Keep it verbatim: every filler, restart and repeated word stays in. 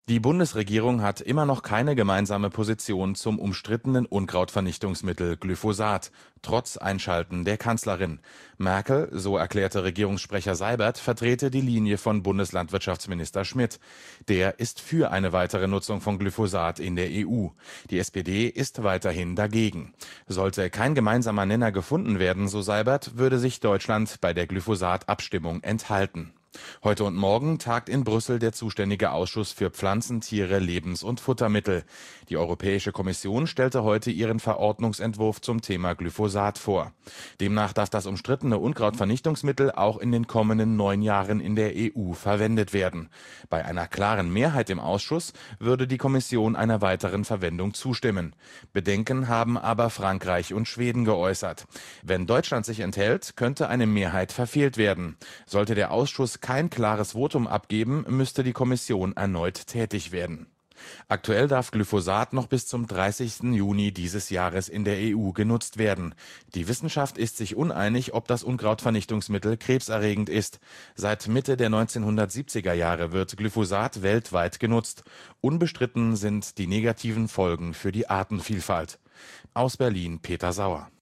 Die Bundesregierung hat immer noch keine gemeinsame Position zum umstrittenen Unkrautvernichtungsmittel Glyphosat, trotz Einschalten der Kanzlerin. Merkel, so erklärte Regierungssprecher Seibert, vertrete die Linie von Bundeslandwirtschaftsminister Schmidt. Der ist für eine weitere Nutzung von Glyphosat in der E U. Die S P D ist weiterhin dagegen. Sollte kein gemeinsamer Nenner gefunden werden, so Seibert, würde sich Deutschland bei der Glyphosat-Abstimmung enthalten. Heute und morgen tagt in Brüssel der zuständige Ausschuss für Pflanzen, Tiere, Lebens- und Futtermittel. Die Europäische Kommission stellte heute ihren Verordnungsentwurf zum Thema Glyphosat vor. Demnach darf das umstrittene Unkrautvernichtungsmittel auch in den kommenden neun Jahren in der E U verwendet werden. Bei einer klaren Mehrheit im Ausschuss würde die Kommission einer weiteren Verwendung zustimmen. Bedenken haben aber Frankreich und Schweden geäußert. Wenn Deutschland sich enthält, könnte eine Mehrheit verfehlt werden. Sollte der Ausschuss kein klares Votum abgeben, müsste die Kommission erneut tätig werden. Aktuell darf Glyphosat noch bis zum dreißigsten Juni dieses Jahres in der E U genutzt werden. Die Wissenschaft ist sich uneinig, ob das Unkrautvernichtungsmittel krebserregend ist. Seit Mitte der neunzehnhundertsiebziger Jahre wird Glyphosat weltweit genutzt. Unbestritten sind die negativen Folgen für die Artenvielfalt. Aus Berlin Peter Sauer.